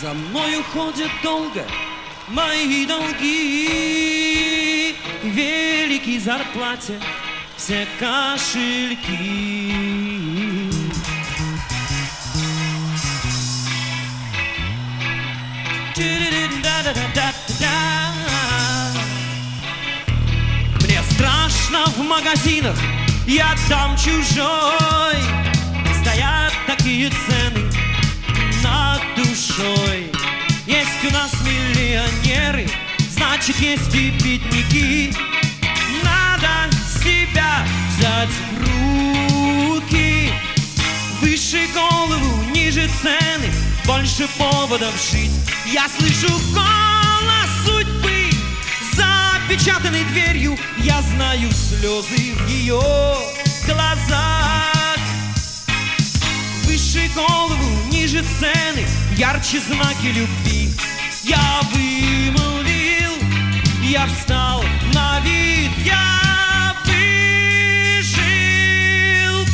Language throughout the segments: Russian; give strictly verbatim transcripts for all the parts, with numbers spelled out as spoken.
За мною ходят долго мои долги, великие зарплате все кошельки. Мне страшно в магазинах, я там чужой. Стоят такие цены над душой. Есть у нас миллионеры, значит есть и бедняки. Надо себя взять в руки. Выше голову, ниже цены, больше поводов жить. Я слышу голос судьбы, запечатанный дверью. Я знаю слезы в ее глазах. Выше голову, ниже цены, ярче знаки любви. Я вымолвил, я встал на вид, я выжил.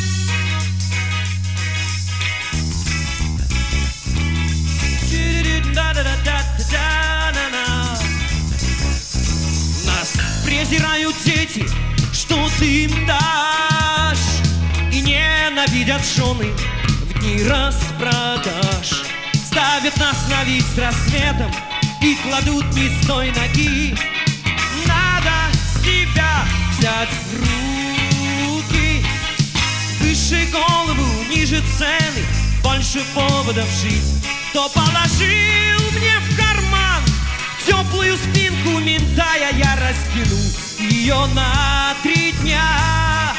Нас презирают дети, что ты им дашь, и ненавидят жены в дни распродаж. Ставят нас на вид с рассветом и кладут не с той ноги. Надо себя взять в руки. Выше голову, ниже цены, больше поводов жить. Кто положил мне в карман теплую спинку минтая, я растяну ее на три дня.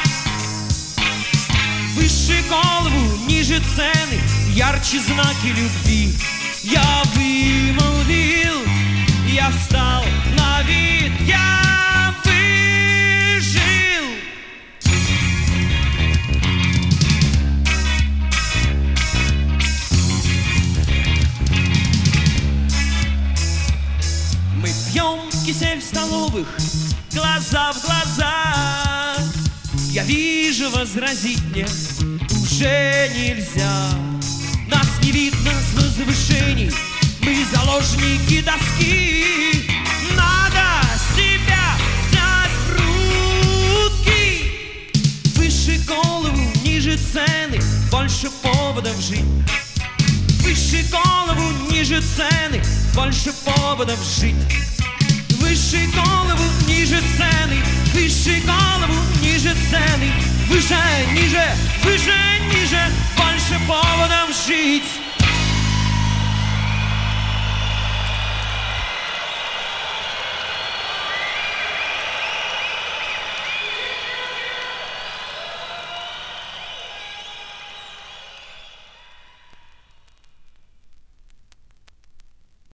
Выше голову, ниже цены, ярче знаки любви. Я вымолвил, я встал на вид, я выжил. Мы пьем кисель в столовых, глаза в глаза. Я вижу, возразить мне уже нельзя. Нас не видно с возвышений, мы заложники доски. Надо себя взять в руки. Выше голову, ниже цены, больше поводов жить. Выше голову, ниже цены, больше поводов жить. Выше голову, ниже цены, выше голову, ниже цены. Выше, ниже, выше, ниже, больше поводов жить.